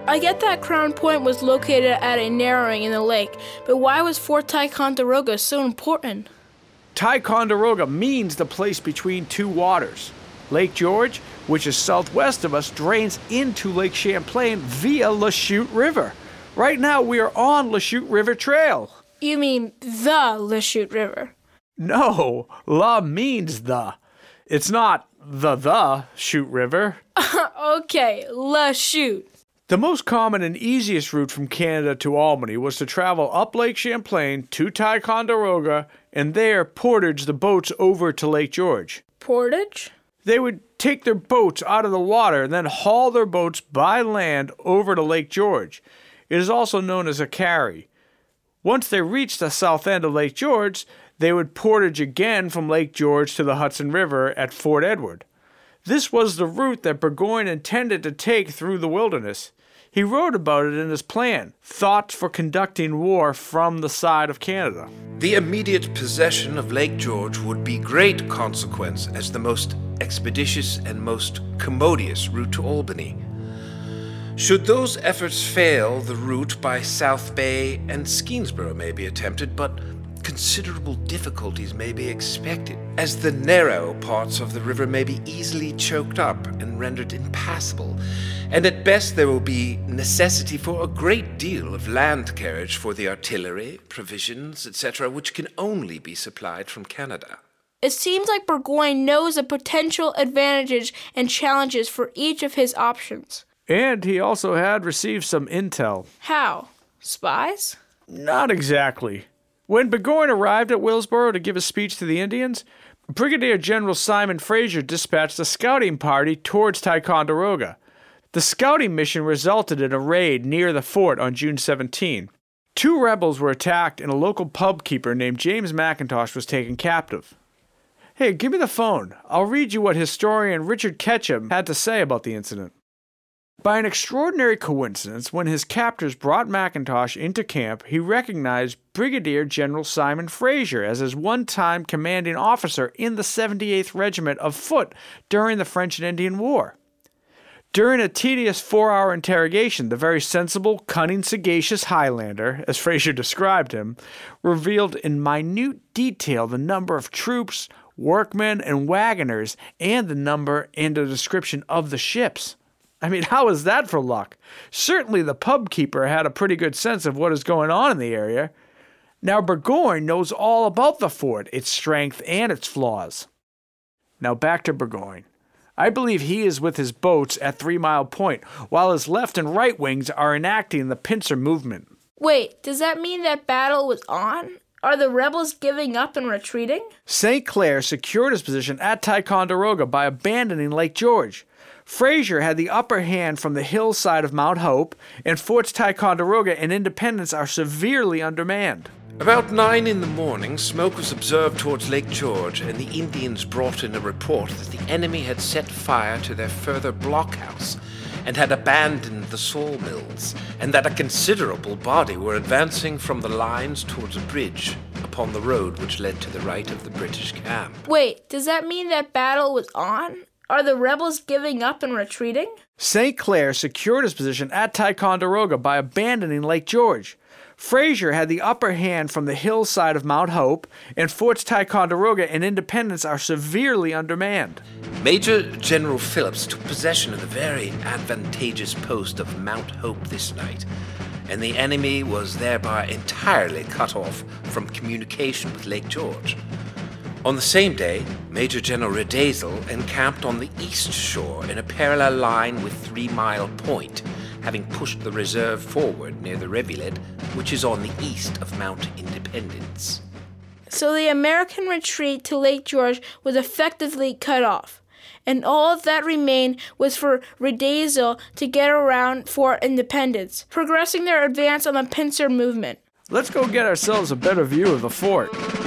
I get that Crown Point was located at a narrowing in the lake, but why was Fort Ticonderoga so important? Ticonderoga means the place between two waters. Lake George, which is southwest of us, drains into Lake Champlain via Lachute River. Right now we are on Lachute River Trail. You mean the Lachute River? No, La means the. It's not the Chute River. Okay, Lachute. The most common and easiest route from Canada to Albany was to travel up Lake Champlain to Ticonderoga and there portage the boats over to Lake George. Portage? They would take their boats out of the water and then haul their boats by land over to Lake George. It is also known as a carry. Once they reached the south end of Lake George, they would portage again from Lake George to the Hudson River at Fort Edward. This was the route that Burgoyne intended to take through the wilderness. He wrote about it in his plan, Thoughts for Conducting War from the Side of Canada. The immediate possession of Lake George would be great consequence as the most expeditious and most commodious route to Albany. Should those efforts fail, the route by South Bay and Skenesborough may be attempted, but considerable difficulties may be expected, as the narrow parts of the river may be easily choked up and rendered impassable, and at best there will be necessity for a great deal of land carriage for the artillery, provisions, etc., which can only be supplied from Canada. It seems like Burgoyne knows the potential advantages and challenges for each of his options. And he also had received some intel. How? Spies? Not exactly. When Burgoyne arrived at Willsboro to give a speech to the Indians, Brigadier General Simon Fraser dispatched a scouting party towards Ticonderoga. The scouting mission resulted in a raid near the fort on June 17. 2 rebels were attacked and a local pub keeper named James McIntosh was taken captive. Hey, give me the phone. I'll read you what historian Richard Ketchum had to say about the incident. By an extraordinary coincidence, when his captors brought McIntosh into camp, he recognized Brigadier General Simon Fraser as his one-time commanding officer in the 78th Regiment of Foot during the French and Indian War. During a tedious 4-hour interrogation, the very sensible, cunning, sagacious Highlander, as Fraser described him, revealed in minute detail the number of troops, workmen, and wagoners, and the number and a description of the ships. I mean, how is that for luck? Certainly the pub keeper had a pretty good sense of what is going on in the area. Now Burgoyne knows all about the fort, its strength and its flaws. Now back to Burgoyne. I believe he is with his boats at 3 Mile Point, while his left and right wings are enacting the pincer movement. Wait, does that mean that battle was on? Are the rebels giving up and retreating? St. Clair secured his position at Ticonderoga by abandoning Lake George. Fraser had the upper hand from the hillside of Mount Hope, and Forts Ticonderoga and Independence are severely undermanned. About 9 in the morning, smoke was observed towards Lake George, and the Indians brought in a report that the enemy had set fire to their further blockhouse and had abandoned the sawmills, and that a considerable body were advancing from the lines towards a bridge upon the road which led to the right of the British camp. Wait, does that mean that battle was on? Are the rebels giving up and retreating? St. Clair secured his position at Ticonderoga by abandoning Lake George. Fraser had the upper hand from the hillside of Mount Hope, and Forts Ticonderoga and Independence are severely undermanned. Major General Phillips took possession of the very advantageous post of Mount Hope this night, and the enemy was thereby entirely cut off from communication with Lake George. On the same day, Major General Riedesel encamped on the east shore in a parallel line with 3 Mile Point, having pushed the reserve forward near the rivulet, which is on the east of Mount Independence. So the American retreat to Lake George was effectively cut off, and all that remained was for Riedesel to get around Fort Independence, progressing their advance on the pincer movement. Let's go get ourselves a better view of the fort.